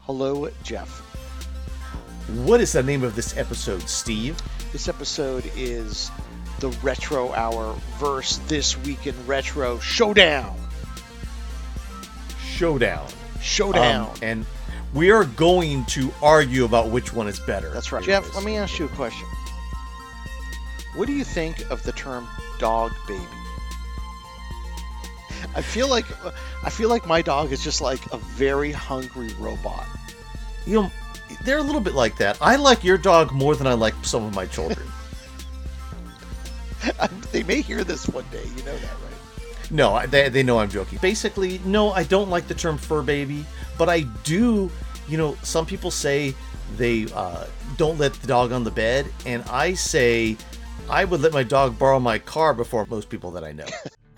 Hello, Jeff. What is the name of this episode, Steve? This episode is the Retro Hour versus This Week in Retro Showdown. Showdown. And we are going to argue about which one is better. That's right. Jeff, let me ask you a question. What do you think of the term dog baby? I feel like my dog is just like a very hungry robot. You know, they're a little bit like that. I like your dog more than I like some of my children. They may hear this one day, you know that, right? No, they know I'm joking. Basically, no, I don't like the term fur baby, but I do, some people say they don't let the dog on the bed, and I say I would let my dog borrow my car before most people that I know.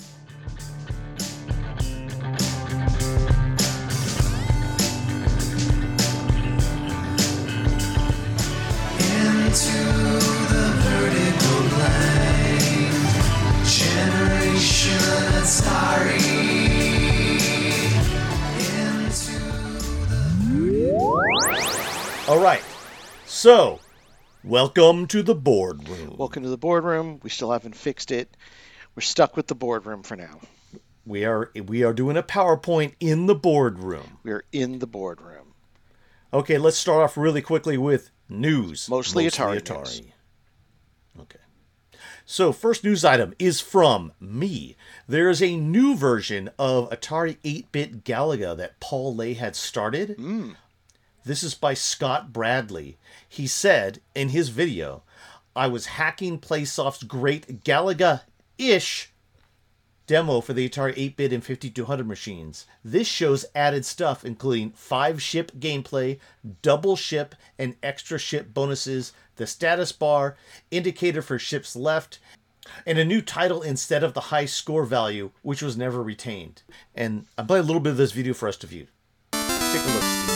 All right, so welcome to the boardroom. Welcome to the boardroom. We still haven't fixed it. We're stuck with the boardroom for now. We are doing a PowerPoint in the boardroom. We're in the boardroom. Okay, let's start off really quickly with news. Mostly Atari. News. Okay. So, first news item is from me. There is a new version of Atari 8-bit Galaga that Paul Lay had started. This is by Scott Bradley. He said in his video, I was hacking Playsoft's great Galaga-ish demo for the Atari 8-bit and 5200 machines. This shows added stuff including 5-ship gameplay, double ship and extra ship bonuses, the status bar, indicator for ships left, and a new title instead of the high score value, which was never retained. And I play a little bit of this video for us to view. Let's take a look, Steve.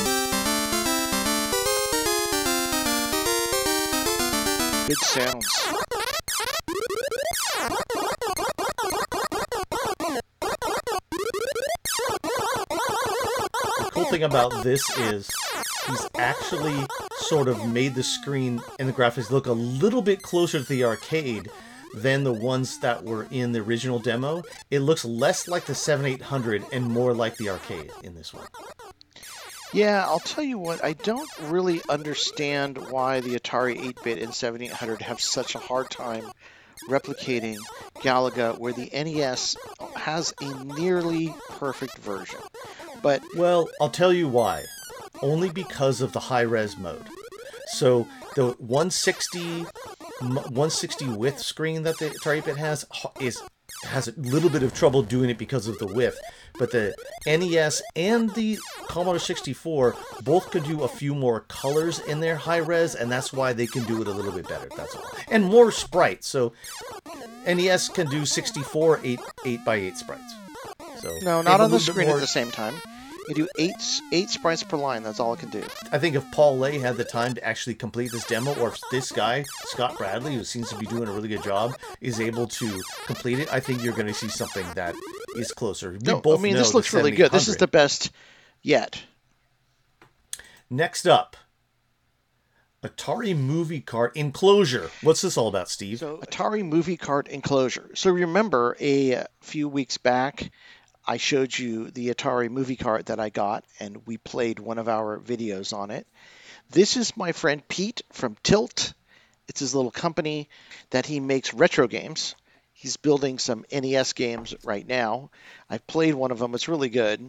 Good sounds. The cool thing about this is he's actually sort of made the screen and the graphics look a little bit closer to the arcade than the ones that were in the original demo. It looks less like the 7800 and more like the arcade in this one. Yeah, I'll tell you what, I don't really understand why the Atari 8-bit and 7800 have such a hard time replicating Galaga, where the NES has a nearly perfect version. But well, I'll tell you why. Only because of the high-res mode. So the 160 width screen that the Atari 8-bit has a little bit of trouble doing it because of the width. But the NES and the Commodore 64 both could do a few more colors in their high res, and that's why they can do it a little bit better. That's all. And more sprites. So NES can do 64 8x8 sprites. So no, not on the screen at the same time. You do eight sprites per line. That's all it can do. I think if Paul Lay had the time to actually complete this demo, or if this guy, Scott Bradley, who seems to be doing a really good job, is able to complete it, I think you're going to see something that is closer. This looks really good. This is the best yet. Next up, Atari Movie Cart Enclosure. What's this all about, Steve? So, Atari Movie Cart Enclosure. So remember a few weeks back, I showed you the Atari Movie Cart that I got, and we played one of our videos on it. This is my friend Pete from Tilt. It's his little company that he makes retro games. He's building some NES games right now. I've played one of them. It's really good.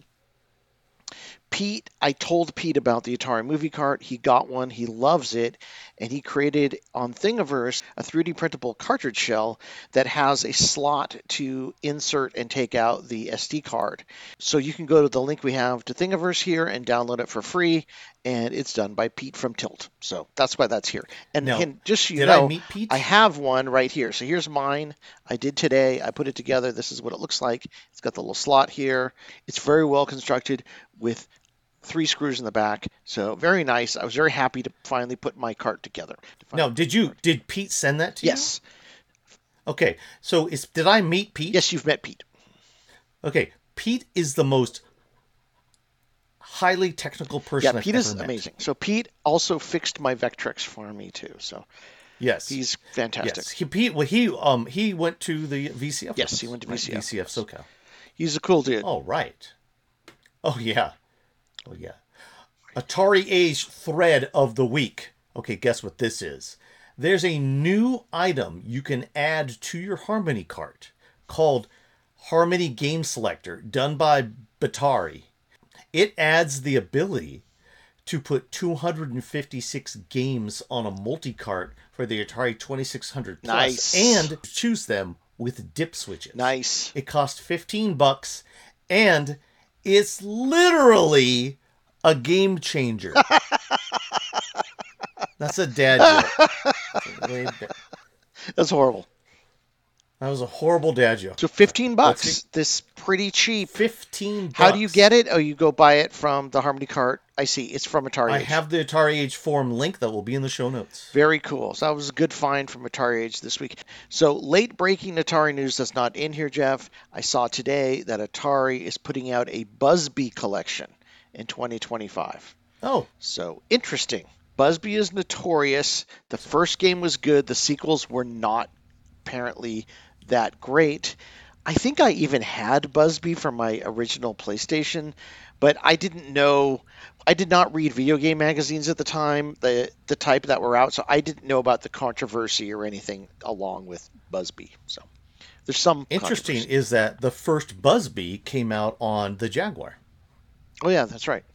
I told Pete about the Atari Movie Cart. He got one. He loves it. And he created on Thingiverse a 3D printable cartridge shell that has a slot to insert and take out the SD card. So you can go to the link we have to Thingiverse here and download it for free. And it's done by Pete from Tilt. So that's why that's here. And, now, just so you did know, I meet Pete? I have one right here. So here's mine. I did today. I put it together. This is what it looks like. It's got the little slot here. It's very well constructed with 3 screws in the back. So very nice. I was very happy to finally put my cart together. Now, did Pete send that to you? Yes. Okay. So did I meet Pete? Yes, you've met Pete. Okay. Pete is the most highly technical Yeah, person I've Pete is ever met. amazing. So Pete also fixed my Vectrex for me too. So Yes. he's fantastic. Yes. He went to the VCF with Yes, he us, went to right? VCF with VCF us. SoCal. He's a cool dude. Oh, right. Oh, yeah. Oh, yeah. Atari Age thread of the week. Okay, guess what this is? There's a new item you can add to your Harmony cart called Harmony Game Selector, done by Batari. It adds the ability to put 256 games on a multi-cart for the Atari 2600 Plus Nice. and choose them with dip switches. Nice. It costs $15 and it's literally a game changer. That's a dad joke. That's horrible. That was a horrible dad joke. So 15 Let's see. bucks. This pretty cheap. 15 How do you get bucks. it? Oh, you go buy it from the Harmony Cart. I see. It's from Atari I Age. have the Atari Age forum link that will be in the show notes. Very cool. So that was a good find from Atari Age this week. So late breaking Atari news that's not in here, Jeff. I saw today that Atari is putting out a Busby collection in 2025. Oh, So interesting. Busby is notorious. The first game was good. The sequels were not apparently that great. I think I even had Busby from my original PlayStation, but I didn't know. I did not read video game magazines at the time, the type that were out, so I didn't know about the controversy or anything along with Busby. So there's some interesting controversy. is that the first Busby came out on the Jaguar. Oh yeah, that's right.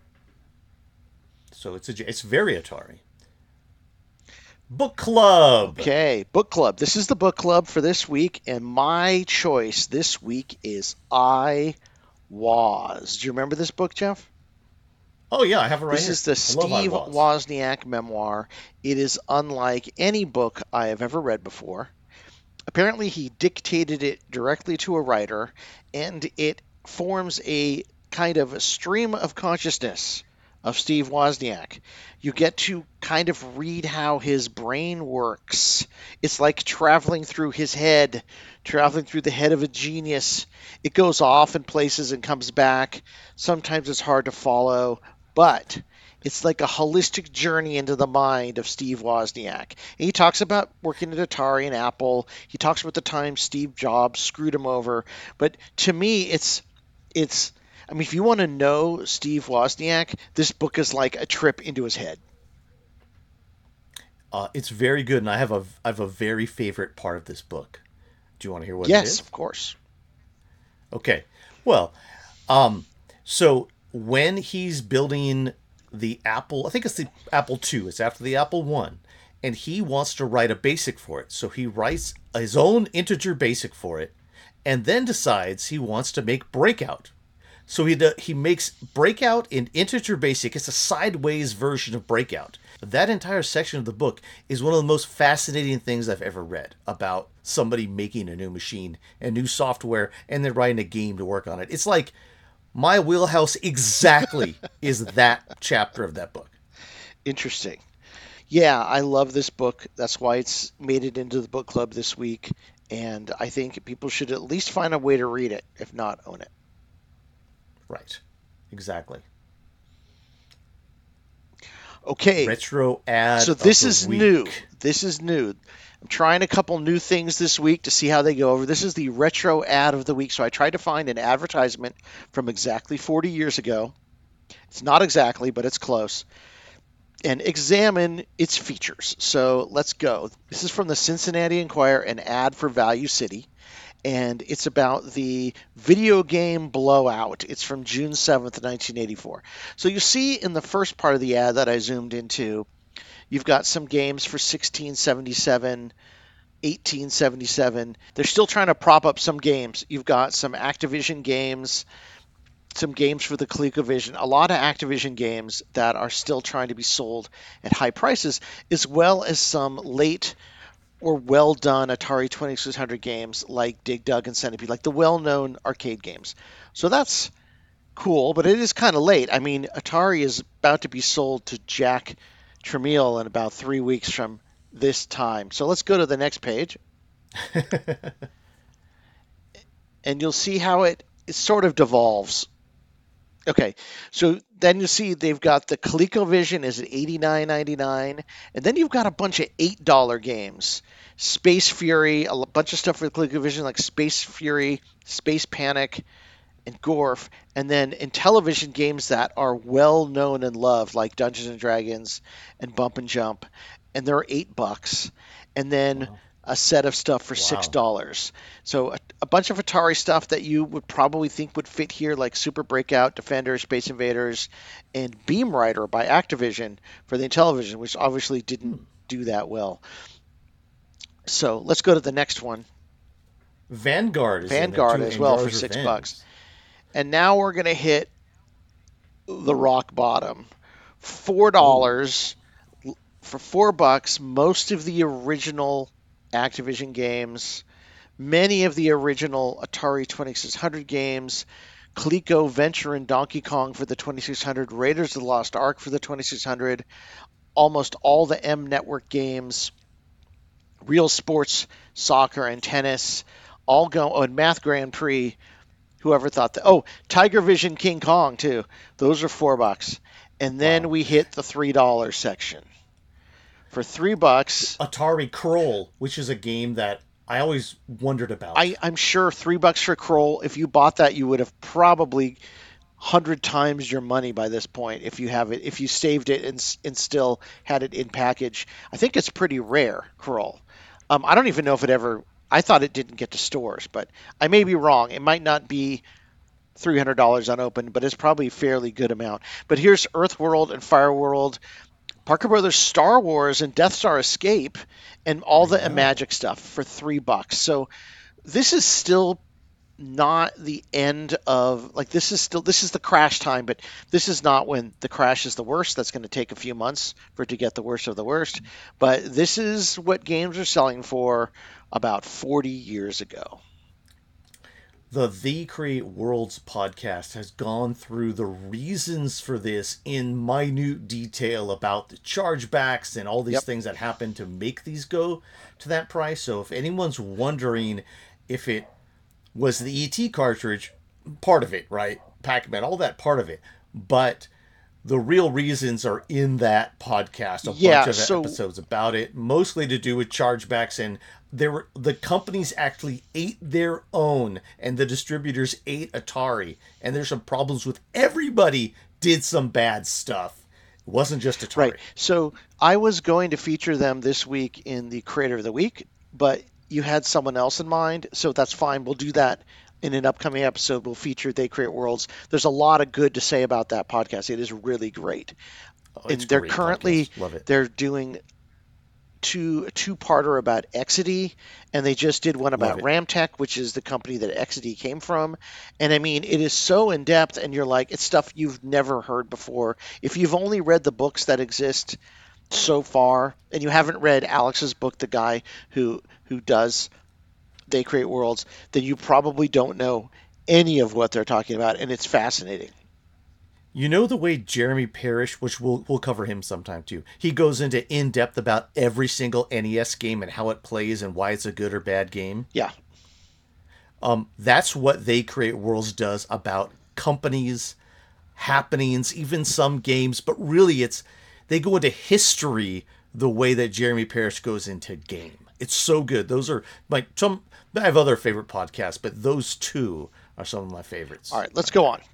So it's very Atari. Book club. Okay, book club. This is the book club for this week, and my choice this week is I Was. Do you remember this book, Jeff? Oh yeah, I have it right This here. is the I love I Steve Was. Wozniak memoir. It is unlike any book I have ever read before. Apparently, he dictated it directly to a writer, and it forms a kind of a stream of consciousness of Steve Wozniak. You get to kind of read how his brain works. It's like traveling through his head, traveling through the head of a genius. It goes off in places and comes back. Sometimes it's hard to follow, but it's like a holistic journey into the mind of Steve Wozniak. And he talks about working at Atari and Apple. He talks about the time Steve Jobs screwed him over. But to me, it's I mean, if you want to know Steve Wozniak, this book is like a trip into his head. It's very good, and I have a very favorite part of this book. Do you want to hear what it Yes, is? of course. Okay. Well, so when he's building the Apple, I think it's the Apple II. It's after the Apple One, and he wants to write a basic for it. So he writes his own integer basic for it, and then decides he wants to make Breakout. So he makes Breakout in integer basic. It's a sideways version of Breakout. That entire section of the book is one of the most fascinating things I've ever read about somebody making a new machine and new software and then writing a game to work on it. It's like my wheelhouse exactly is that chapter of that book. Interesting. Yeah, I love this book. That's why it's made it into the book club this week. And I think people should at least find a way to read it, if not own it. Right. Exactly. Okay, Retro ad so of this the is new. week. This is new. I'm trying a couple new things this week to see how they go over. This is the retro ad of the week. So I tried to find an advertisement from exactly 40 years ago. It's not exactly, but it's close. And examine its features. So let's go. This is from the Cincinnati Enquirer, an ad for Value City. And it's about the video game Blowout. It's from June 7th, 1984. So you see in the first part of the ad that I zoomed into, you've got some games for 1677, 1877. They're still trying to prop up some games. You've got some Activision games, some games for the ColecoVision, a lot of Activision games that are still trying to be sold at high prices, as well as some late or well done Atari 2600 games like Dig Dug and Centipede, like the well known arcade games. So that's cool, but it is kind of late. I mean, Atari is about to be sold to Jack Tramiel in about 3 weeks from this time. So let's go to the next page, and you'll see how it sort of devolves. Okay, so then you see they've got the ColecoVision is at $89.99, and then you've got a bunch of $8 games. Space Fury, a bunch of stuff for the ColecoVision like Space Fury, Space Panic, and Gorf, and then in television games that are well known and loved like Dungeons and Dragons and Bump and Jump, and they're $8, and then Wow. a set of stuff for Wow. $6. So a bunch of Atari stuff that you would probably think would fit here, like Super Breakout, Defender, Space Invaders, and Beam Rider by Activision for the Intellivision, which obviously didn't Hmm. do that well. So let's go to the next one, Vanguard is in there Vanguard too, as well for Angar's $6. Revenge. And now we're gonna hit the rock bottom. Four Oh, dollars for $4. Most of the original Activision games, many of the original Atari 2600 games, Coleco Venture and Donkey Kong for the 2600, Raiders of the Lost Ark for the 2600, almost all the M Network games, Real Sports Soccer and Tennis, all go. Oh, and Math Grand Prix. Whoever thought that? Oh, Tiger Vision King Kong too. Those are $4, and then wow. we hit the $3 section. For $3, Atari Kroll, which is a game that I always wondered about. I'm sure $3 for Kroll. If you bought that, you would have probably 100 times your money by this point if you have it. If you saved it and still had it in package, I think it's pretty rare. Kroll. I don't even know if it ever. I thought it didn't get to stores, but I may be wrong. It might not be $300 unopened, but it's probably a fairly good amount. But here's Earthworld and Fireworld, Parker Brothers Star Wars and Death Star Escape, and all I the know. Imagic stuff for $3. So this is still not the end of like this is the crash time, but this is not when the crash is the worst. That's going to take a few months for it to get the worst of the worst. But this is what games are selling for about 40 years ago. The Create Worlds podcast has gone through the reasons for this in minute detail about the chargebacks and all these Yep. things that happen to make these go to that price. So if anyone's wondering if it was the ET cartridge, part of it, right? Pac-Man, all that part of it. But the real reasons are in that podcast, a bunch Yeah, of so episodes about it, mostly to do with chargebacks, and the companies actually ate their own and the distributors ate Atari, and there's some problems with everybody did some bad stuff. It wasn't just right. Atari. So I was going to feature them this week in the Creator of the Week, but you had someone else in mind, so that's fine. We'll do that in an upcoming episode. We'll feature They Create Worlds. There's a lot of good to say about that podcast. It is really great. Oh, it's And they're great currently podcast. Love it. they're doing a two-parter about Exidy, and they just did one Love about it. Ramtech, which is the company that Exidy came from. And I mean, it is so in depth, and you're like, it's stuff you've never heard before. If you've only read the books that exist so far, and you haven't read Alex's book, the guy who does They Create Worlds, then you probably don't know any of what they're talking about, and it's fascinating. You know the way Jeremy Parrish, which we'll cover him sometime too. He goes into in depth about every single NES game and how it plays and why it's a good or bad game. Yeah, That's what They Create Worlds does about companies, happenings, even some games. But really, it's they go into history the way that Jeremy Parrish goes into game. It's so good. Those are like some. I have other favorite podcasts, but those two are some of my favorites. all right, let's go on.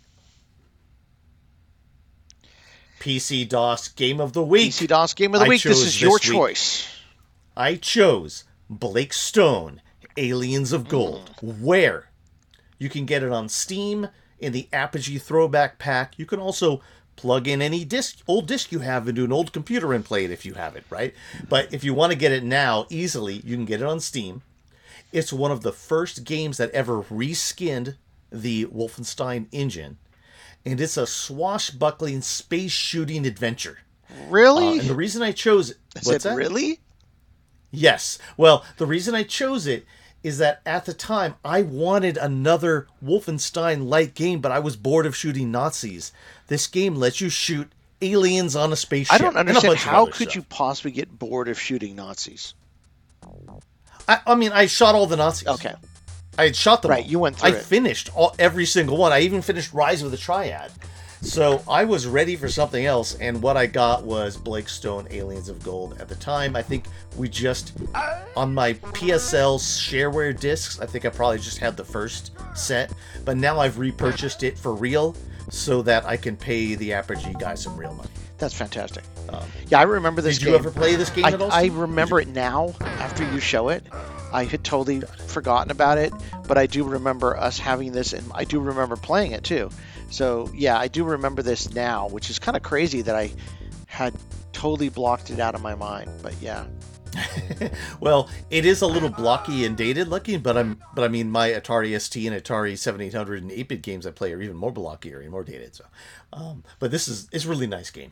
PC DOS Game of the Week. PC DOS Game of the I Week. This chose is your this week. choice. I chose Blake Stone, Aliens of Mm. Gold. Where? You can get it on Steam in the Apogee Throwback Pack. You can also plug in any old disc you have into an old computer and play it if you have it, right? But if you want to get it now easily, you can get it on Steam. It's one of the first games that ever reskinned the Wolfenstein engine, and it's a swashbuckling space shooting adventure. Really? And the reason I chose it, I what's said, that? really? Yes. Well, the reason I chose it is that at the time I wanted another Wolfenstein like game, but I was bored of shooting Nazis. This game lets you shoot aliens on a I don't spaceship and a understand. bunch of How other could you stuff. possibly get bored of shooting Nazis? I mean, I shot all the Nazis. Okay. I had shot them Right, all. you went I through it. finished every single one. I even finished Rise of the Triad. So I was ready for something else, and what I got was Blake Stone Aliens of Gold. At the time, I think we just, on my PSL shareware discs, I think I probably just had the first set, but now I've repurchased it for real so that I can pay the Apogee guys some real money. That's fantastic. Yeah, I remember this Did game. you ever play this game at all, I Steve? remember it now after you show it. I had totally forgotten about it, but I do remember us having this, and I do remember playing it too. So yeah, I do remember this now, which is kind of crazy that I had totally blocked it out of my mind. But yeah, Well, it is a little blocky and dated looking, but I mean my Atari ST and Atari 7800 and 8-bit games I play are even more blockier and more dated. So, but it's a really nice game.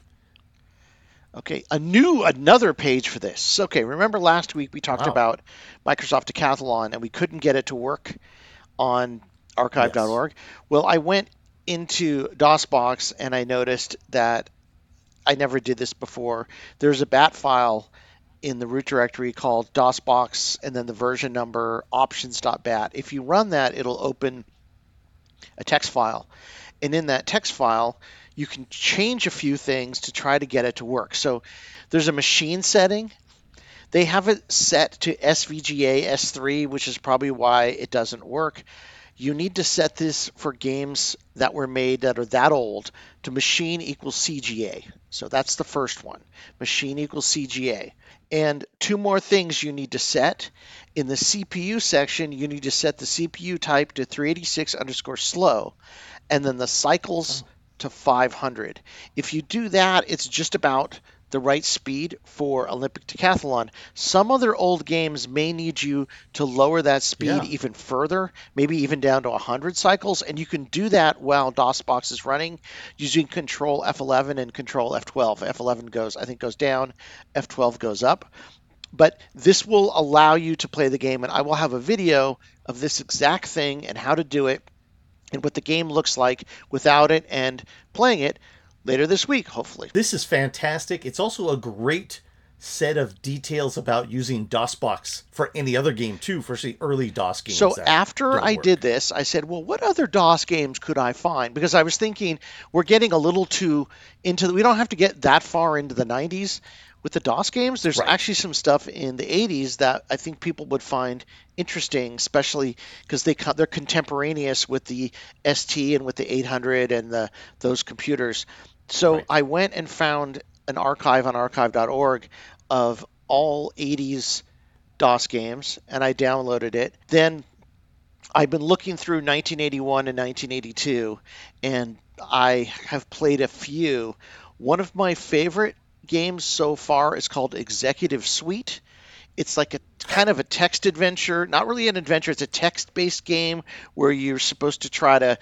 okay, another page for this. Okay, remember last week we talked Wow. about Microsoft Decathlon and we couldn't get it to work on Yes. archive.org. Well, I went into DOSBox and I noticed that I never did this before. There's a bat file in the root directory called DOSBox and then the version number options.bat. If you run that, it'll open a text file. And in that text file, you can change a few things to try to get it to work. So there's a machine setting. They have it set to SVGA S3, which is probably why it doesn't work. You need to set this for games that were made that are that old to machine equals CGA. So that's the first one, machine equals CGA. And two more things you need to set. In the CPU section, you need to set the CPU type to 386 underscore slow, and then the cycles to 500. If you do that, it's just about the right speed for Olympic Decathlon. Some other old games may need you to lower that speed Yeah. even further, maybe even down to 100 cycles, and you can do that while DOSBox is running using Control F11 and Control F12. F11 goes down, F12 goes up. But this will allow you to play the game, and I will have a video of this exact thing and how to do it and what the game looks like without it and playing it later this week, hopefully. This is fantastic. It's also a great set of details about using DOSBox for any other game too, for the early DOS games. So that after don't I work. did this, I said, well, what other DOS games could I find? Because I was thinking we're getting a little too into we don't have to get that far into the 90s with the DOS games. There's Right. actually some stuff in the 80s that I think people would find interesting, especially because they're contemporaneous with the ST and with the 800 and those computers. So Right. I went and found an archive on archive.org of all 80s DOS games, and I downloaded it. Then I've been looking through 1981 and 1982, and I have played a few. One of my favorite games so far is called Executive Suite. It's like a kind of a text adventure, not really an adventure. It's a text-based game where you're supposed to try to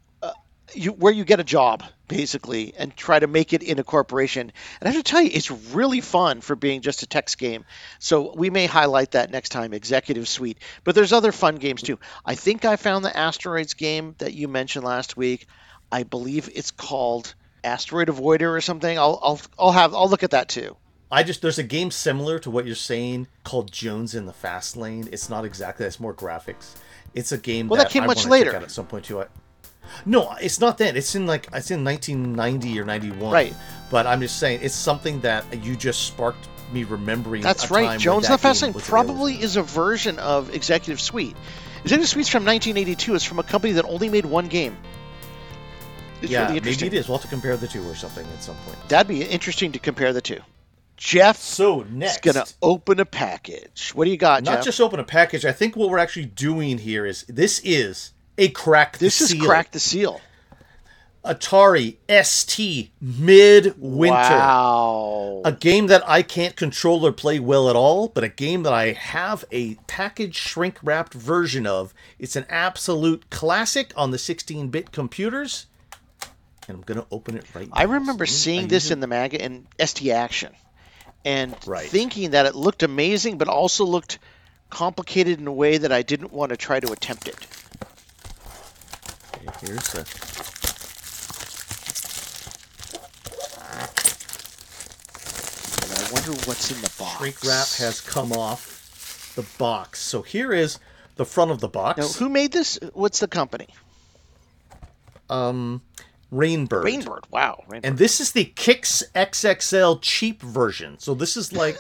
where you get a job basically and try to make it in a corporation. And I have to tell you, it's really fun for being just a text game. So we may highlight that next time, Executive Suite. But there's other fun games too. I think I found the Asteroids game that you mentioned last week. I believe it's called Asteroid Avoider or something. I'll look at that too. There's a game similar to what you're saying called Jones in the Fast Lane. It's not exactly, it's more graphics. It's a game Well, that that came I much want to later. check out at some point too. No, it's not that. It's in 1990 or 91. Right. But I'm just saying it's something that you just sparked me remembering. That's a right. time when Jones that the Fast game Lane was probably available. is a version of Executive Suite. Executive Suite's from 1982. It's from a company that only made one game. It's Yeah, really maybe interesting. it is. We'll have to compare the two or something at some point. That'd be interesting to compare the two. Jeff So is next, gonna open a package. What do you got, not Jeff? just open a package. I think what we're actually doing here is this is a crack the This is seal. Crack the Seal. Atari ST Midwinter. Wow. A game that I can't control or play well at all, but a game that I have a package shrink wrapped version of. It's an absolute classic on the 16-bit computers. And I'm going to open it right now. I remember So seeing this in the in ST Action and Right. thinking that it looked amazing, but also looked complicated in a way that I didn't want to try to attempt it. Okay, here's the... And I wonder what's in the box. Shrink wrap has come off the box. So here is the front of the Now, box. who made this? What's the company? Rainbird. Rainbird. Wow, And Rainbird. this is the Kix XXL cheap version. So this is like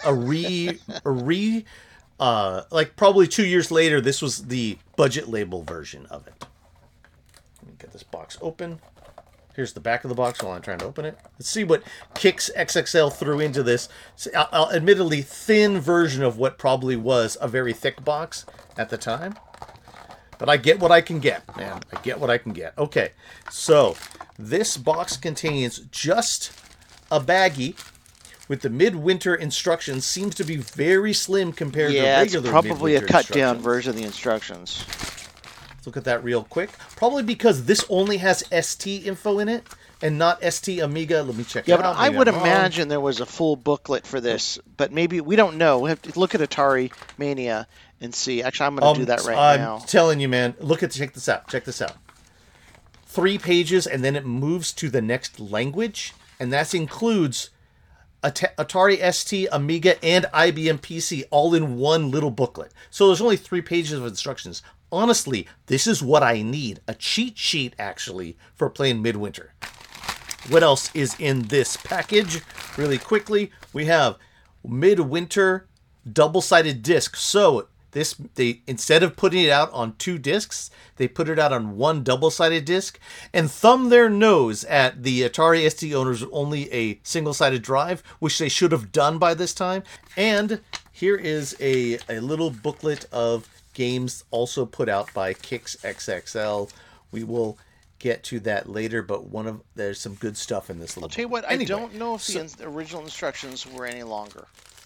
like probably 2 years later, this was the budget label version of it. Let me get this box open. Here's the back of the box while I'm trying to open it. Let's see what Kix XXL threw into this. Admittedly, thin version of what probably was a very thick box at the time. But I get what I can get, man. I get what I can get. Okay, so this box contains just a baggie with the midwinter instructions. Seems to be very slim compared to Yeah, it's regular probably a midwinter cut down instructions. version of the instructions. Let's look at that real quick. Probably because this only has ST info in it and not ST Amiga. Let me check Yeah, it but out. I Maybe would I'm wrong. imagine there was a full booklet for this, but maybe we don't know. We have to look at Atari Mania and see. Actually, I'm going to do that right I'm now. telling you, man. Check this out. Check this out. 3 pages, and then it moves to the next language, and that includes Atari ST, Amiga, and IBM PC all in one little booklet. So there's only 3 pages of instructions. Honestly, this is what I need. A cheat sheet, actually, for playing Midwinter. What else is in this package? Really quickly, we have Midwinter double-sided disc. So they instead of putting it out on 2 discs, they put it out on one double-sided disc and thumb their nose at the Atari ST owners with only a single-sided drive, which they should have done by this time. And here is a little booklet of games also put out by Kix XXL. We will get to that later, but there's some good stuff in this little. I'll tell you what, Anyway, I don't know if the original instructions were any longer.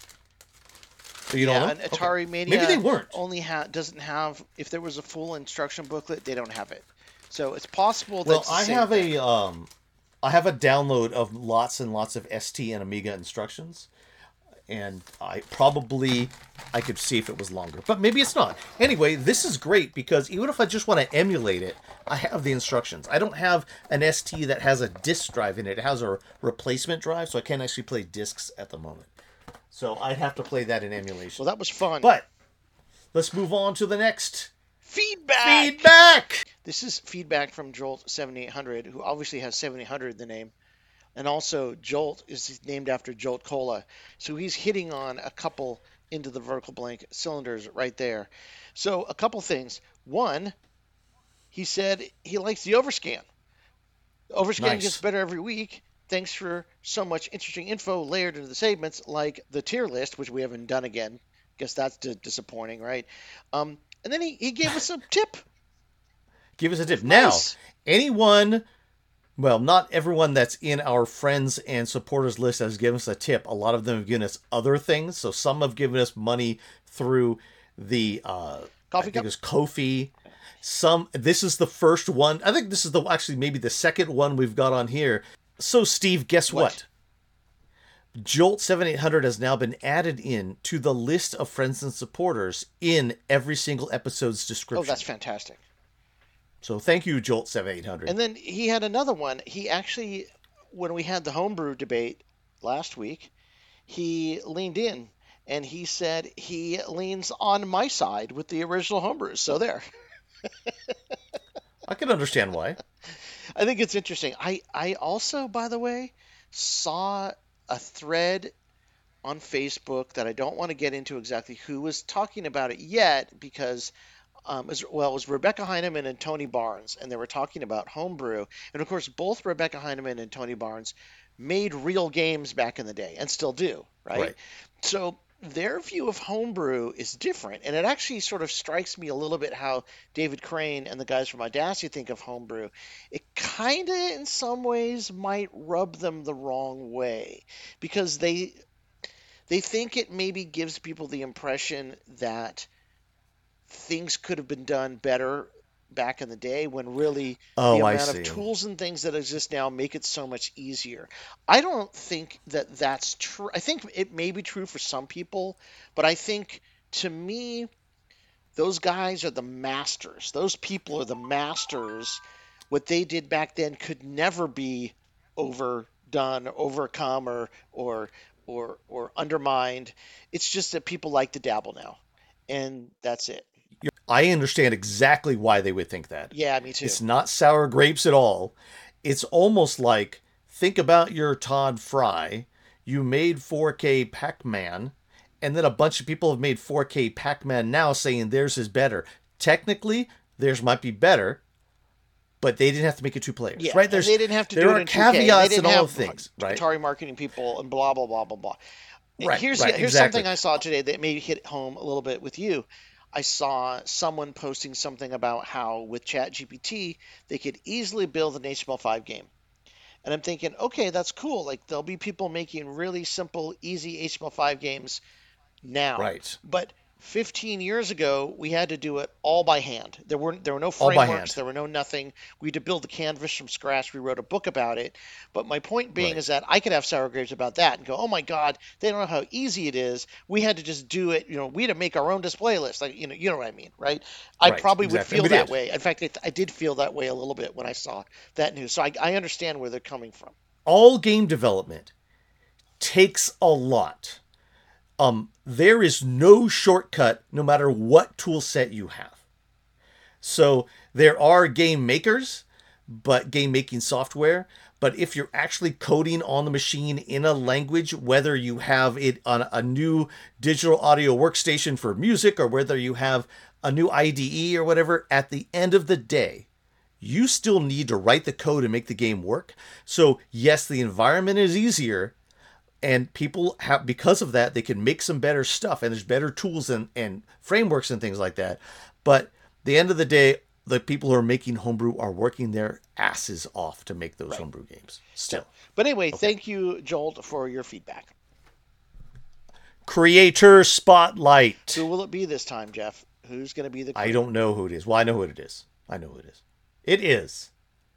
you don't know? An Atari Okay. Mania Maybe they weren't. doesn't have. If there was a full instruction booklet, they don't have it. So it's possible that. Well, it's the I same have thing. I have a download of lots and lots of ST and Amiga instructions, and I could see if it was longer, but maybe it's not. Anyway, this is great because even if I just want to emulate it, I have the instructions. I don't have an ST that has a disk drive in it. It has a replacement drive, so I can't actually play discs at the moment. So I'd have to play that in emulation. Well, that was fun. But let's move on to the next feedback. feedback. This is feedback from Jolt 7800, who obviously has 7800 in the name. And also, Jolt is named after Jolt Cola. So he's hitting on a couple into the vertical blank cylinders right there. So, a couple things. One, he said he likes the overscan. The overscan Nice. gets better every week. Thanks for so much interesting info layered into the segments, like the tier list, which we haven't done again. Guess that's disappointing, right? And then he gave us a tip. Give us a tip. Nice. Now, anyone, well, not everyone that's in our friends and supporters list has given us a tip. A lot of them have given us other things. So some have given us money through the Coffee I think cup? it was Kofi. This is the first one. I think this is actually maybe the second one we've got on here. So Steve, guess what? Jolt 7800 has now been added in to the list of friends and supporters in every single episode's description. Oh, that's fantastic. So thank you, Jolt 7800. And then he had another one. He actually, when we had the homebrew debate last week, he leaned in and he said he leans on my side with the original homebrews. So there. I can understand why. I think it's interesting. I also, by the way, saw a thread on Facebook that I don't want to get into exactly who was talking about it yet because it was Rebecca Heineman and Tony Barnes, and they were talking about homebrew. And of course, both Rebecca Heineman and Tony Barnes made real games back in the day and still do, right? So their view of homebrew is different, and it actually sort of strikes me a little bit how David Crane and the guys from Audacity think of homebrew. It kind of, in some ways, might rub them the wrong way because they think it maybe gives people the impression that things could have been done better back in the day when really the amount of tools and things that exist now make it so much easier. I don't think that that's true. I think it may be true for some people, but I think to me, those guys are the masters. Those people are the masters. What they did back then could never be overdone, overcome, or undermined. It's just that people like to dabble now, and that's it. I understand exactly why they would think that. Yeah, me too. It's not sour grapes at all. It's almost like, think about your Todd Fry. You made 4K Pac-Man, and then a bunch of people have made 4K Pac-Man now saying theirs is better. Technically, theirs might be better, but they didn't have to make it two players, Yeah, right? and they didn't have to There do it are in 2K. They caveats in didn't all have of things, right? Atari marketing people and blah blah blah blah blah. Right, Here's right, here's exactly. something I saw today that maybe hit home a little bit with you. I saw someone posting something about how with ChatGPT they could easily build an HTML5 game. And I'm thinking, okay, that's cool. Like there'll be people making really simple, easy HTML5 games now. Right. But 15 years ago, we had to do it all by hand. There were no All by frameworks, hand. there were no nothing. We had to build the canvas from scratch. We wrote a book about it. But my point being Right. is that I could have sour grapes about that and go, "Oh my God, they don't know how easy it is. We had to just do it. We had to make our own display list. Like you know what I mean, right?" I Right. probably would Exactly. And feel we that did. way. In fact, I did feel that way a little bit when I saw that news. So I understand where they're coming from. All game development takes a lot. There is no shortcut no matter what tool set you have. So there are game makers, but game making software. But if you're actually coding on the machine in a language, whether you have it on a new digital audio workstation for music or whether you have a new IDE or whatever, at the end of the day, you still need to write the code and make the game work. So, yes, the environment is easier, and people have, because of that, they can make some better stuff, and there's better tools and frameworks and things like that. But the end of the day, the people who are making homebrew are working their asses off to make those Right. homebrew games So, still. but anyway, Okay. thank you, Joel, for your feedback. Creator Spotlight. Who will it be this time, Jeff? Who's going to be the I creator? don't know who it is. Well, I know who it is. I know who it is. It is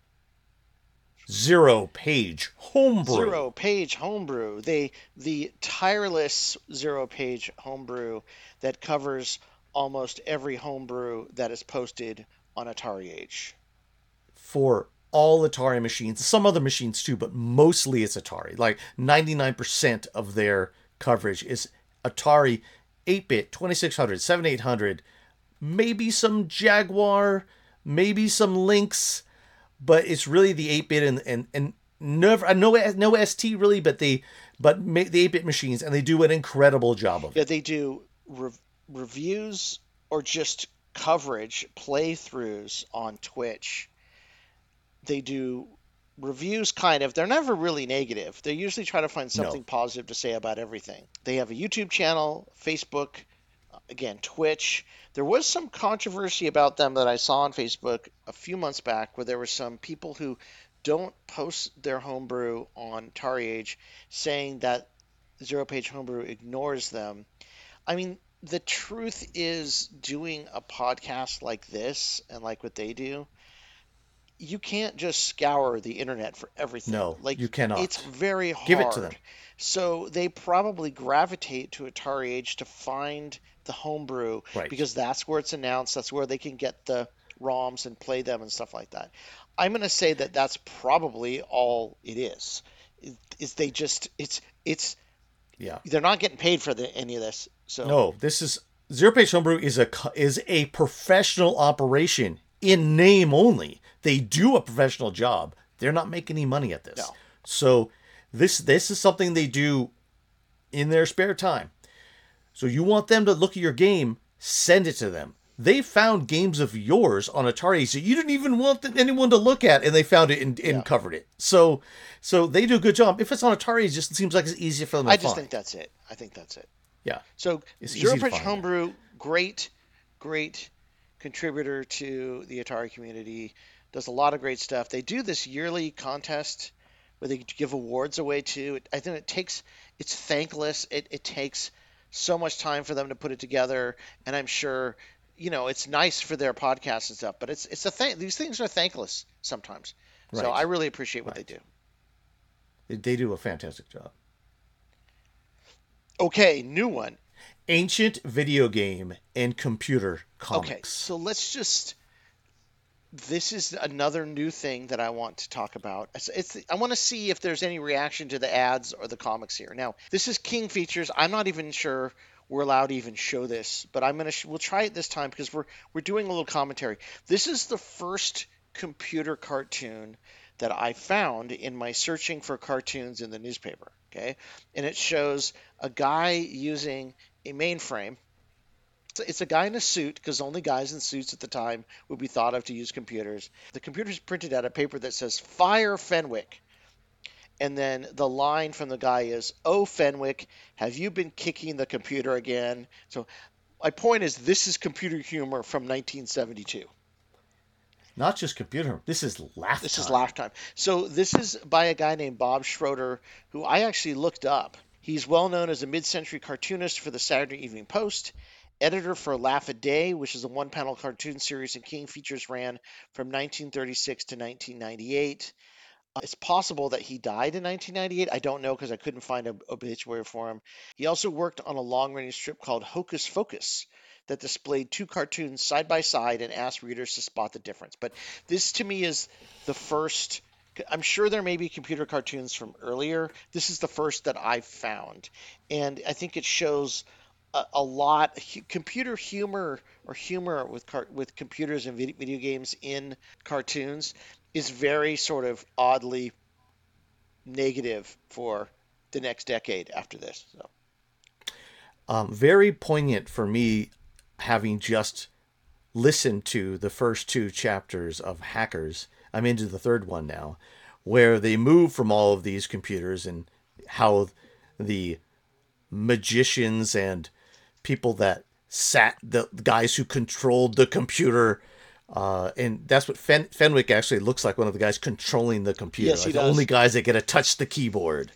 Zero Page Homebrew. Zero Page Homebrew. The tireless Zero Page Homebrew that covers almost every homebrew that is posted on Atari Age. For all Atari machines, some other machines too, but mostly it's Atari. Like 99% of their coverage is Atari 8-bit, 2600, 7800, maybe some Jaguar, maybe some Lynx, but it's really the 8-bit and never no ST really, but the 8-bit machines, and they do an incredible job of Yeah, it. they do reviews or just coverage, playthroughs on Twitch. They do reviews kind of. They're never really negative. They usually try to find No, something positive to say about everything. They have a YouTube channel, Facebook, again, Twitch. There was some controversy about them that I saw on Facebook a few months back where there were some people who don't post their homebrew on Atari Age saying that Zero Page Homebrew ignores them. I mean, the truth is, doing a podcast like this and like what they do, you can't just scour the internet for everything. no, Like, you it's cannot. very Give it to them. hard. So they probably gravitate to Atari Age to find the homebrew Right. because that's where it's announced. That's where they can get the ROMs and play them and stuff like that. I'm going to say that that's probably all it is. Is they just it's Yeah. they're not getting paid for any of this. So No, this is Zero Page Homebrew is a professional operation in name only. They do a professional job. They're not making any money at this. no. So this is something they do in their spare time. So you want them to look at your game, send it to them. They found games of yours on Atari that you didn't even want anyone to look at, and they found it Yeah. and covered it. So they do a good job. If it's on Atari, it just seems like it's easier for them to I just find. think that's it. I think that's it. Yeah, So it's Zero easy to Pitch find. Homebrew, great contributor to the Atari community. Does a lot of great stuff. They do this yearly contest where they give awards away too. I think it's thankless. It takes so much time for them to put it together, and I'm sure it's nice for their podcast and stuff. But it's a thing. These things are thankless sometimes. So I Right, really appreciate what they right. do. They do a fantastic job. Okay, new one. Ancient video game and computer Okay, comics. so let's just this is another new thing that I want to talk about. I want to see if there's any reaction to the ads or the comics here. Now, this is King Features. I'm not even sure we're allowed to even show this, but we'll try it this time because we're doing a little commentary. This is the first computer cartoon that I found in my searching for cartoons in the newspaper. Okay, and it shows a guy using a mainframe. It's a guy in a suit because only guys in suits at the time would be thought of to use computers. The computer's printed out a paper that says "Fire Fenwick." And then the line from the guy is, "Oh, Fenwick, have you been kicking the computer again?" So my point is, this is computer humor from 1972. Not just computer. This is laugh This is time. laugh time. So this is by a guy named Bob Schroeder, who I actually looked up. He's well known as a mid-century cartoonist for the Saturday Evening Post, editor for Laugh a Day, which is a one-panel cartoon series in King Features ran from 1936 to 1998. It's possible that he died in 1998. I don't know because I couldn't find a obituary for him. He also worked on a long-running strip called Hocus Focus that displayed two cartoons side by side and asked readers to spot the difference. But this to me is the first. I'm sure there may be computer cartoons from earlier. This is the first that I've found, and I think it shows a lot computer humor or humor with computers and video games in cartoons is very sort of oddly negative for the next decade after this. So Very poignant for me, having just listened to the first two chapters of Hackers. I'm into the third one now, where they move from all of these computers and how the magicians and people that sat, the guys who controlled the computer, and that's what Fenwick actually looks like, one of the guys controlling the computer, yes, he like the only does. guys that get to touch the keyboard.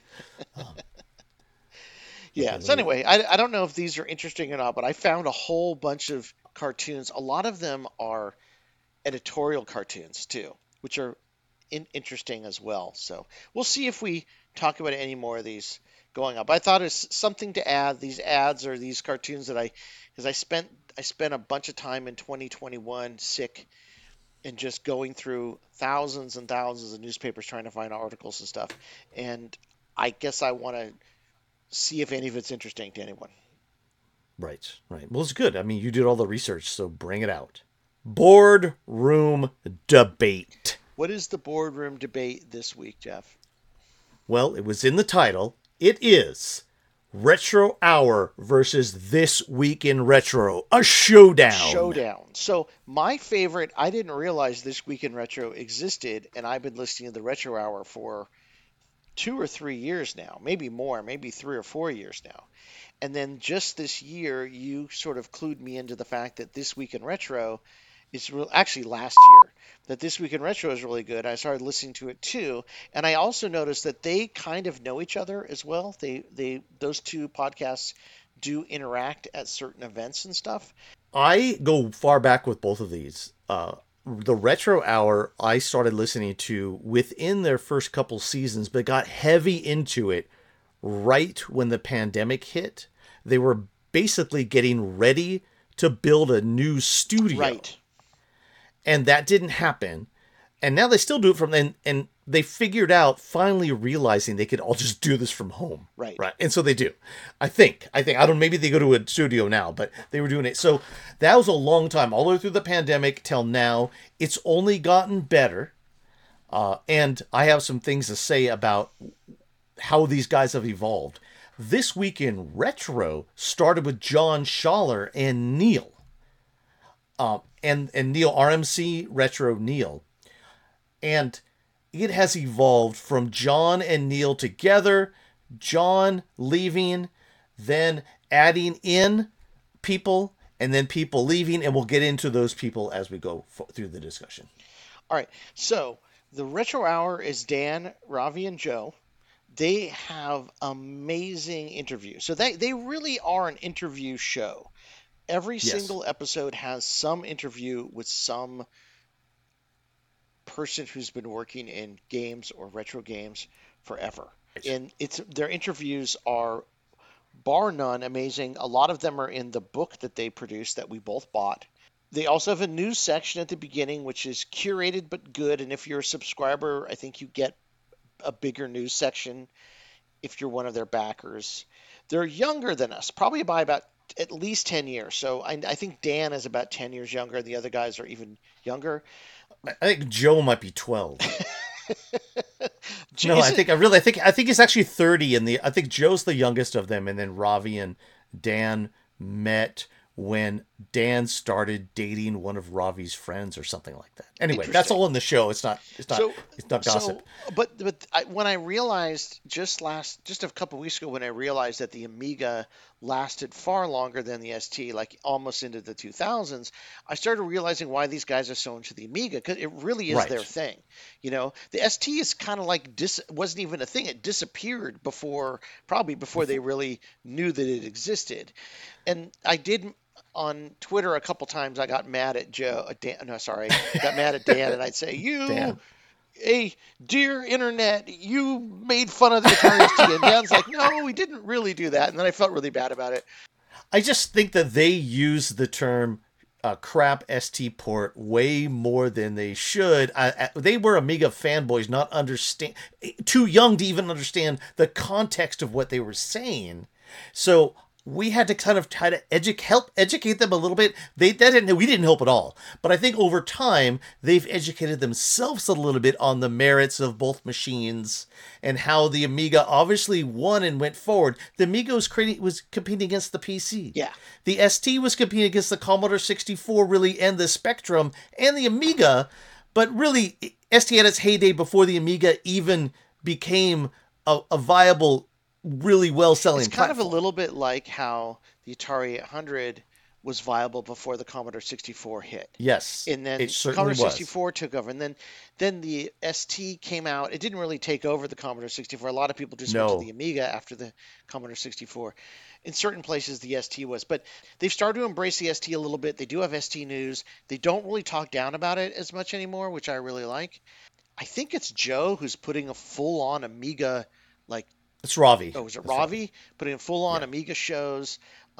Yeah. Okay, So let me. anyway, I don't know if these are interesting or not, but I found a whole bunch of cartoons. A lot of them are editorial cartoons too, which are interesting as well. So we'll see if we talk about any more of these going up. I thought it's something to add. These ads or these cartoons that because I spent a bunch of time in 2021 sick and just going through thousands and thousands of newspapers trying to find articles and stuff. And I guess I want to see if any of it's interesting to anyone. Right, right. Well, it's good. I mean, you did all the research, so bring it out. Boardroom debate. What is the boardroom debate this week, Jeff? Well, it was in the title. It is Retro Hour versus This Week in Retro, a A showdown. showdown. So my favorite, I didn't realize This Week in Retro existed, and I've been listening to the Retro Hour for 2 or 3 years now, maybe more, maybe 3 or 4 years now. And then just this year, you sort of clued me into the fact that This Week in Retro actually last year, that This Week in Retro is really good. I started listening to it too, and I also noticed that they kind of know each other as well. They those two podcasts do interact at certain events and stuff. I go far back with both of these. The Retro Hour I started listening to within their first couple seasons, but got heavy into it right when the pandemic hit. They were basically getting ready to build a new studio, Right. and that didn't happen. And now they still do it from then, and they figured out, finally realizing they could all just do this from home, Right. right? And so they do. I think I don't. Maybe they go to a studio now, but they were doing it. So that was a long time, all the way through the pandemic till now. It's only gotten better, and I have some things to say about how these guys have evolved. This Week in Retro started with John Schaller and Neil, and Neil, RMC Retro Neil, and it has evolved from John and Neil together, John leaving, then adding in people, and then people leaving, and we'll get into those people as we go through the discussion. All right. So the Retro Hour is Dan, Ravi, and Joe. They have amazing interviews. So they really are an interview show. Every Yes. single episode has some interview with some person who's been working in games or retro games forever. And it's their interviews are bar none amazing. A lot of them are in the book that they produced that we both bought. They also have a news section at the beginning, which is curated but good. And if you're a subscriber, I think you get a bigger news section if you're one of their backers. They're younger than us, probably by about at least 10 years. So I think Dan is about 10 years younger. The other guys are even younger. I think Joe might be 12. No, Is it? I think he's actually 30, and the I think Joe's the youngest of them, and then Ravi and Dan met when Dan started dating one of Ravi's friends or something like that. Anyway, that's Interesting. all in the show. So, It's not gossip. when I realized just a couple weeks ago, when I realized that the Amiga lasted far longer than the ST, like almost into the 2000s, I started realizing why these guys are so into the Amiga because it really is their Right. thing. The ST is kind of like wasn't even a thing. It disappeared probably before they really knew that it existed. And I did on Twitter a couple times. I got mad at Dan, no, sorry, got mad at Dan, and I'd say, "You, Dan. hey, dear internet, you made fun of the Atari ST." And Dan's like, "No, we didn't really do that." And then I felt really bad about it. I just think that they use the term crap ST port way more than they should. They were Amiga fanboys, not understand, too young to even understand the context of what they were saying. So we had to kind of try to help educate them a little bit. We didn't help at all. But I think over time they've educated themselves a little bit on the merits of both machines and how the Amiga obviously won and went forward. The Amiga was competing against the PC. Yeah, The ST was competing against the Commodore 64 really and the Spectrum and the Amiga, but really ST had its heyday before the Amiga even became a viable, really it's well-selling kind of a platform. little bit like how the Atari 800 was viable before the Commodore 64 hit. Yes, And it then certainly Commodore was. 64 took over, and then the ST came out. It didn't really take over the Commodore 64. A lot of people just went to the No. Amiga after the Commodore 64. In certain places, the ST was, but they've started to embrace the ST a little bit. They do have ST news. They don't really talk down about it as much anymore, which I really like. I think it's Joe who's putting a full-on Amiga, like, It's Ravi. oh, was it It's Ravi. Ravi? Putting full-on Yeah. Amiga shows.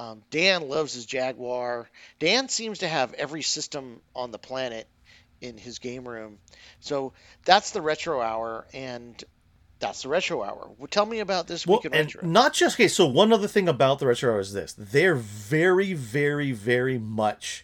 Dan loves his Jaguar. Dan seems to have every system on the planet in his game room. So that's the retro hour, and that's the retro hour. Well, tell me about this week Well, in and retro. not just okay. So one other thing about the retro is this: they're very, very, very much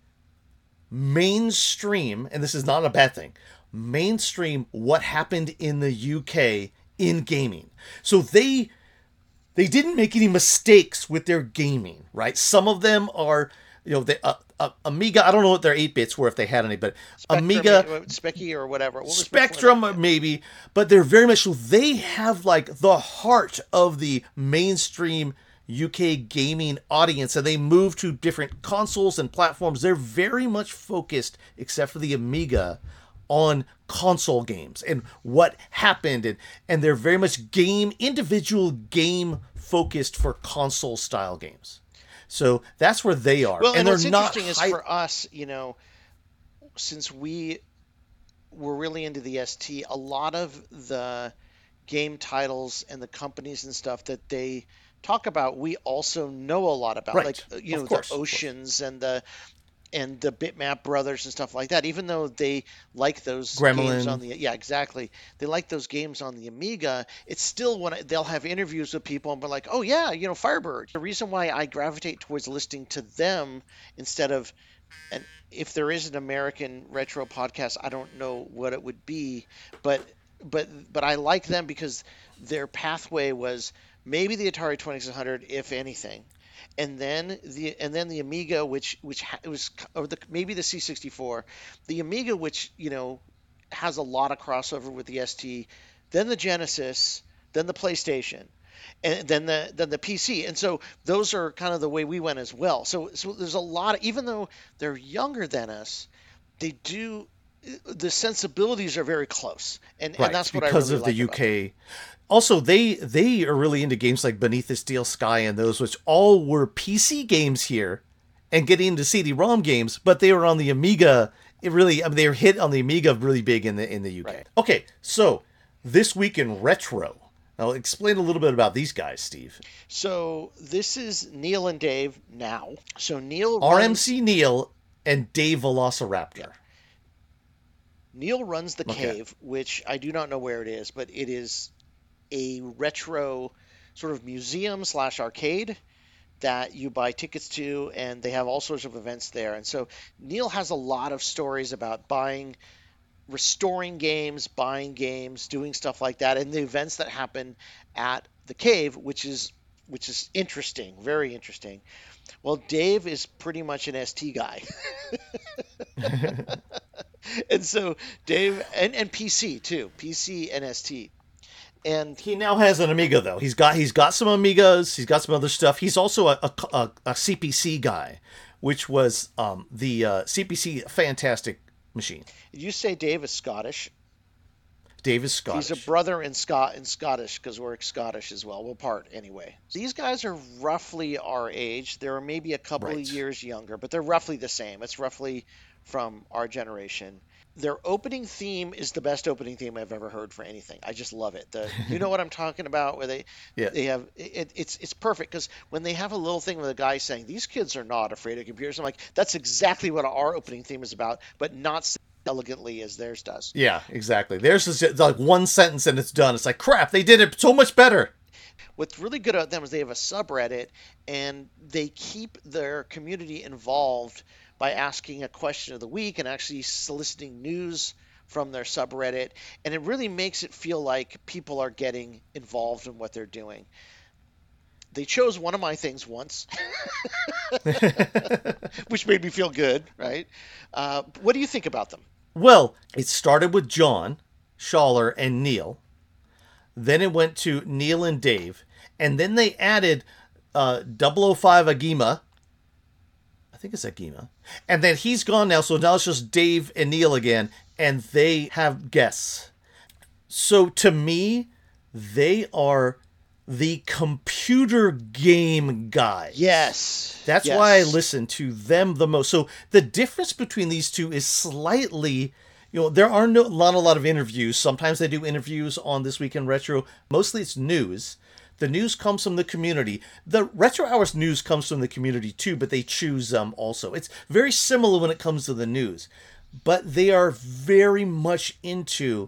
mainstream, and this is not a bad thing. Mainstream what happened in the UK in gaming. So they didn't make any mistakes with their gaming, right? Some of them are, Amiga. I don't know what their 8 bits were if they had any, but Spectrum, Amiga, Specky or whatever. What was before that? Spectrum Yeah. maybe, but they're very much so. They have like the heart of the mainstream UK gaming audience, and they move to different consoles and platforms. They're very much focused, except for the Amiga, on console games and what happened, and they're very much individual game focused for console style games. So that's where they are, Well, and and they're what's not interesting is high. for us, since we were really into the ST, a lot of the game titles and the companies and stuff that they talk about, we also know a lot about, like Right, of the course, of course. Oceans and the Bitmap Brothers and stuff like that. Even though they like those games on Gremlin. the yeah, exactly, they like those games on the Amiga. It's still when they'll have interviews with people and be like, oh yeah, Firebird. The reason why I gravitate towards listening to them instead of and if there is an American retro podcast, I don't know what it would be, but but I like them because their pathway was maybe the Atari 2600, if anything, and then the Amiga, it was or maybe the C64, the Amiga, which has a lot of crossover with the ST, then the Genesis, then the PlayStation, and then the PC. And so those are kind of the way we went as well. So there's a lot of, even though they're younger than us, they do the sensibilities are very close. And Right, that's what I because really of the like about them. UK. Also, they are really into games like Beneath the Steel Sky and those, which all were PC games here, and getting into CD-ROM games, but they were on the Amiga. They were hit on the Amiga really big in the UK. Right. Okay, so this week in retro. Now, explain a little bit about these guys, Steve. So this is Neil and Dave now. So Neil runs RMC Neil and Dave yeah, Velociraptor. Neil runs the Okay. cave, which I do not know where it is, but it is a retro sort of museum slash arcade that you buy tickets to, and they have all sorts of events there. And so Neil has a lot of stories about buying, restoring games, buying games, doing stuff like that, and the events that happen at the cave, which is interesting, very interesting. Well, Dave is pretty much an ST guy. And so Dave and PC too, PC and ST. And He now has an Amiga though. He's got some Amigas. He's got some other stuff. He's also a CPC guy, which was the CPC fantastic machine. you say Dave is Scottish. Dave is He's a Scottish. brother in Scottish because we're Scottish as well. We'll part anyway. These guys are roughly our age. They're maybe a couple of Right. years younger, but they're roughly the same. It's roughly from our generation. Their opening theme is the best opening theme I've ever heard for anything. I just love it. You know what I'm talking about? Where they Yeah. they have it's perfect because when they have a little thing with a guy saying these kids are not afraid of computers, I'm like, that's exactly what our opening theme is about, but not so elegantly as theirs does. Yeah, exactly. There's just like one sentence and it's done. It's like crap. They did it so much better. What's really good about them is they have a subreddit and they keep their community involved by asking a question of the week and actually soliciting news from their subreddit. And it really makes it feel like people are getting involved in what they're doing. They chose one of my things once, which made me feel good, right? What do you think about them? Well, it started with John, Schaller, and Neil. Then it went to Neil and Dave. And then they added 005 Agima. I think it's Agima. And then he's gone now, so now it's just Dave and Neil again. And they have guests. So to me, they are the computer game guys. Yes. That's Yes. why I listen to them the most. So the difference between these two is slightly, there are not a lot of interviews. Sometimes they do interviews on This Week in Retro. Mostly it's news. The news comes from the community. The Retro Hours news comes from the community too, but they choose also. It's very similar when it comes to the news. But they are very much into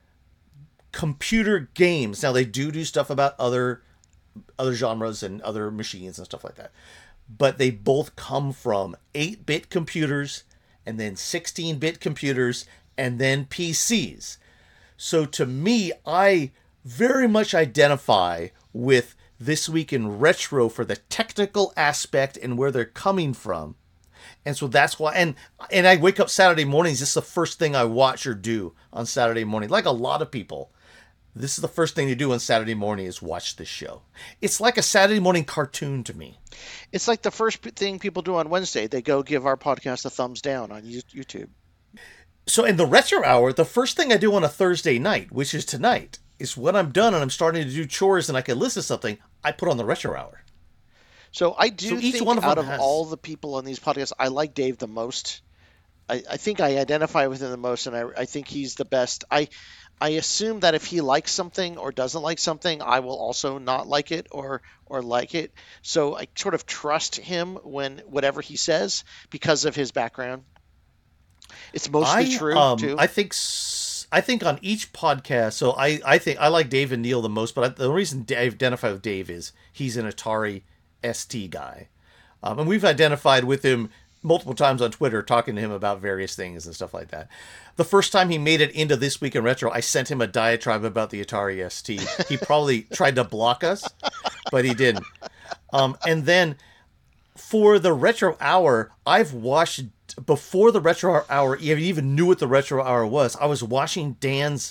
computer games. Now they do stuff about other genres and other machines and stuff like that. But they both come from 8-bit computers and then 16-bit computers and then PCs. So to me, I very much identify with This Week in Retro for the technical aspect and where they're coming from. And so that's why, and I wake up Saturday mornings, this is the first thing I watch or do on Saturday morning. Like a lot of people, this is the first thing to do on Saturday morning is watch this show. It's like a Saturday morning cartoon to me. It's like the first thing people do on Wednesday. They go give our podcast a thumbs down on YouTube. So in the Retro Hour, the first thing I do on a Thursday night, which is tonight, is when I'm done and I'm starting to do chores and I can listen to something, I put on the Retro Hour. So I do So each think one of out them of has- all the people on these podcasts, I like Dave the most. I think I identify with him the most, and I think he's the best. I assume that if he likes something or doesn't like something, I will also not like it or like it. So I sort of trust him when whatever he says because of his background. It's mostly true too. I think on each podcast, so I think I like Dave and Neil the most, but the reason I identify with Dave is he's an Atari ST guy. And we've identified with him multiple times on Twitter, talking to him about various things and stuff like that. The first time he made it into This Week in Retro, I sent him a diatribe about the Atari ST. He probably tried to block us, but he didn't. And then for the Retro Hour, I've watched, before the Retro Hour even knew what the Retro Hour was, I was watching Dan's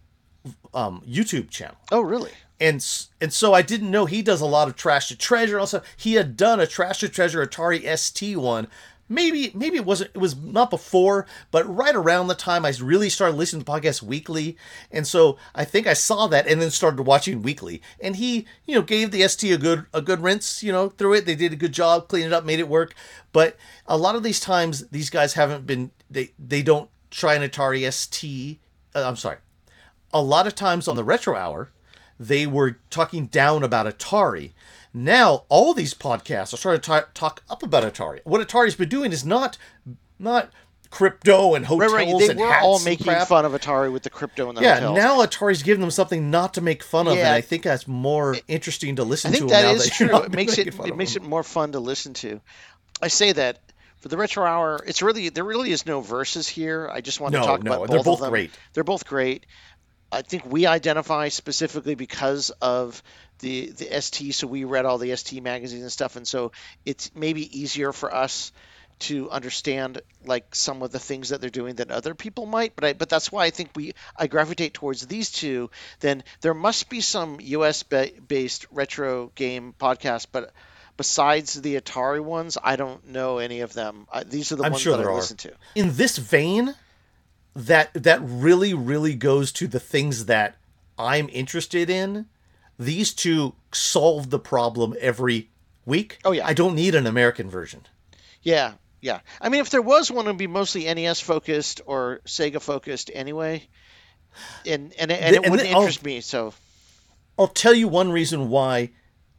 YouTube channel. Oh, really? And so I didn't know he does a lot of Trash to Treasure. Also, he had done a Trash to Treasure Atari ST one. Maybe it was not before, but right around the time I really started listening to podcasts weekly. And so I think I saw that and then started watching weekly. And he, gave the ST a good rinse, through it. They did a good job, cleaned it up, made it work. But a lot of these times, these guys haven't been, they don't try an Atari ST. I'm sorry. A lot of times on the Retro Hour, they were talking down about Atari. Now, all these podcasts are starting to talk up about Atari. What Atari's been doing is not crypto and hotels Right. They and were hats all and making crap. fun of Atari with the crypto and the Yeah, hotels. now Atari's giving them something not to make fun of, and Yeah. I think that's more interesting to listen I think to that now is that you're true. not making fun of Makes it them. more fun to listen to. I say that for the Retro Hour, there really is no verses here. I just want to talk about They're both of both them. great. They're both great. I think we identify specifically because of the ST, so we read all the ST magazines and stuff, and so it's maybe easier for us to understand like some of the things that they're doing than other people might. But that's why I think I gravitate towards these two. Then there must be some US based retro game podcast, but besides the Atari ones, I don't know any of them. These are the I'm ones sure that I there are. listen to. In this vein, that really, really goes to the things that I'm interested in. These two solve the problem every week. Oh yeah. I don't need an American version. Yeah, yeah. I mean, if there was one, it would be mostly NES focused or Sega focused anyway, and it And wouldn't then interest me. So I'll tell you one reason why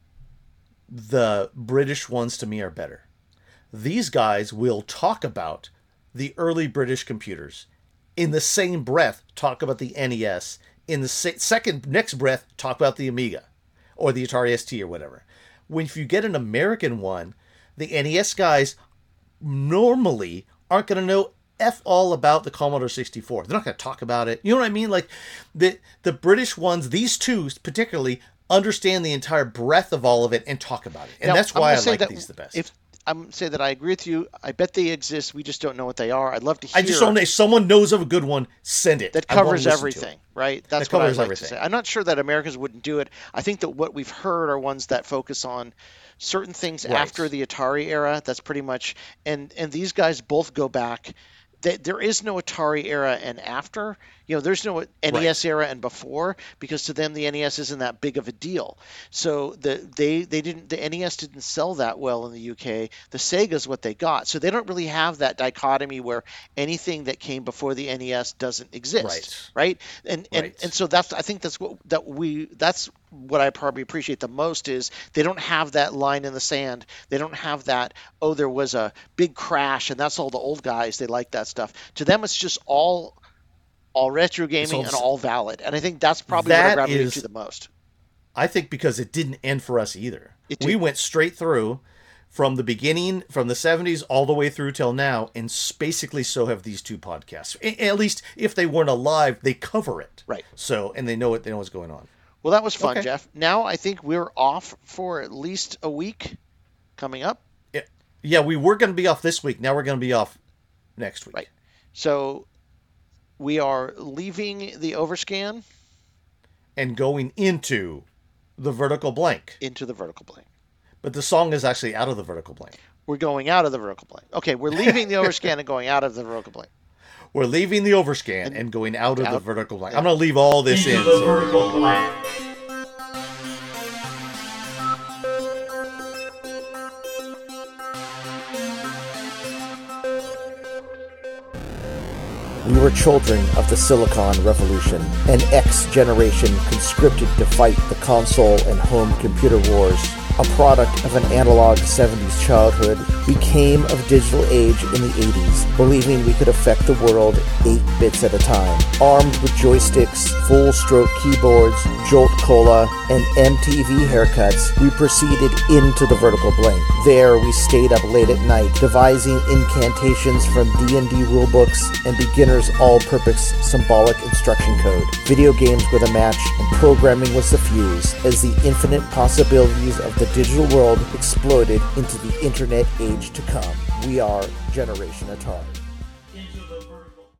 the British ones to me are better. These guys will talk about the early British computers, in the same breath talk about the NES, in the second next breath talk about the Amiga or the Atari ST or whatever. When if you get an American one, the NES guys normally aren't going to know F all about the Commodore 64. They're not going to talk about it. You know what I mean? Like the British ones, these two particularly, understand the entire breadth of all of it and talk about it. And now, that's why I like these the best. If I'm gonna say that I agree with you, I bet they exist. We just don't know what they are. I'd love to hear. I just don't know. If someone knows of a good one, send it. That I wanna covers listen to everything, it. right? That's That what I'd covers like everything. to say. I'm not sure that Americans wouldn't do it. I think that what we've heard are ones that focus on certain things Right. after the Atari era. That's pretty much, and these guys both go back. There is no Atari era and after. You know, there's no NES era and before, because to them the NES isn't that big of a deal. So the NES didn't sell that well in the UK. The Sega's what they got. So they don't really have that dichotomy where anything that came before the NES doesn't exist, right? And so I think that's what I probably appreciate the most is they don't have that line in the sand. They don't have that, oh, there was a big crash and that's all the old guys, they like that stuff. To them it's just all retro gaming and all valid. And I think that's probably what I gravitate to the most. I think because it didn't end for us either. We went straight through from the beginning, from the 70s all the way through till now, and basically so have these two podcasts. At least if they weren't alive, they cover it. Right. So, and they know what's going on. Well, that was fun, Jeff. Now I think we're off for at least a week coming up. Yeah, we were going to be off this week. Now we're going to be off next week. Right. So we are leaving the Overscan and going into the Vertical Blank. Into the Vertical Blank. But the song is actually out of the Vertical Blank. We're going out of the Vertical Blank. Okay, we're leaving the Overscan and going out of the Vertical Blank. We're leaving the Overscan and going out of the Vertical Blank. Yeah. I'm going to leave all this in. The Vertical Blank. We were children of the Silicon Revolution, an X generation conscripted to fight the console and home computer wars. A product of an analog 70s childhood, we came of digital age in the 80s, believing we could affect the world 8 bits at a time. Armed with joysticks, full-stroke keyboards, Jolt Cola, and MTV haircuts, we proceeded into the Vertical Blank. There, we stayed up late at night, devising incantations from D&D rulebooks and beginner's all-purpose symbolic instruction code. Video games were the match, and programming was the fuse, as the infinite possibilities of the digital world exploded into the internet age to come. We are Generation Atari.